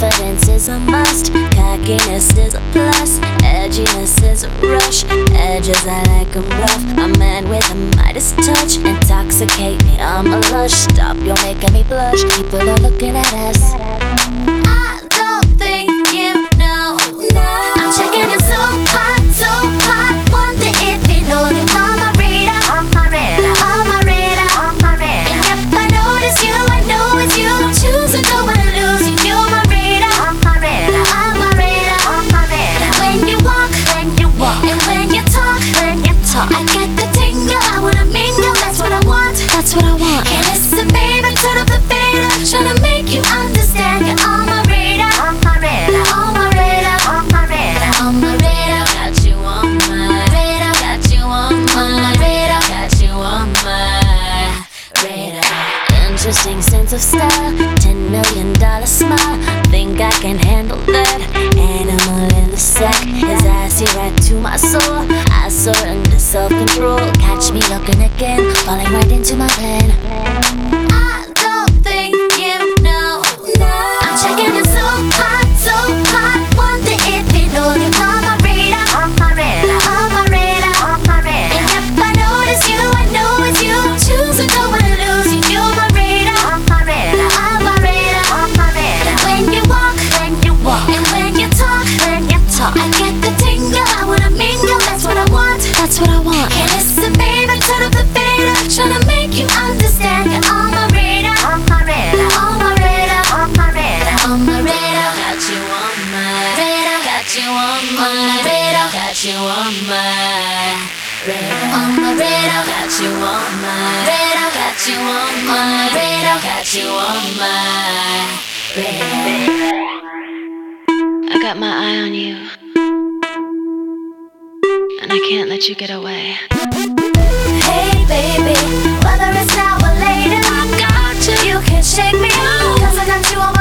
Confidence is a must, cockiness is a plus, edginess is a rush. Edges I like 'em rough, a man with a Midas touch. Intoxicate me, I'm a lush. Stop, you're making me blush. People are looking at us. I don't think you know. I'm checking it so hot, so hot. Wonder if you know that I'm a radar, on my radar, on my radar, on my radar. And if I notice you, I know it's you. Don't choose to go and lose you. You're my radar, on my radar, on my radar, on my radar. When you walk, and when you talk, I get the tingle. I wanna mingle, that's what I want, that's what I want. And listen, baby, turn up the fader, tryna make you understand. You're on my radar, on my radar, on my radar, on my radar, on my radar. Got you on my radar, got you on my radar, got you on my radar. Interesting sense of style, $10 million smile. Think I can handle that? Animal in the sack, his eyes see right to my soul. I surrender self-control. Catch me looking again, falling right into my plan. I don't think you know. I'm checking it so hot, so hot. Wonder if you know you're on my radar, on my radar, on my radar, on my radar. And if I notice you, I know it's you. Choose to go and lose you. You're my radar, on my radar, on my radar, on my radar. When you walk, and when you talk, I get the tingle. I wanna mingle, that's what I want, that's what I want. Hey, listen, baby, turn up the fader, tryna make you understand. You're on my radar, on my radar, on my radar, on my radar, on my radar. Got you on my radar, got you on my radar, got you on my radar, on my radar. Got you on my radar, got you on my radar, got you on my radar. I got my eye on you, and I can't let you get away. Hey baby, whether it's now or later, I got you. You can shake me out, 'cause I got you on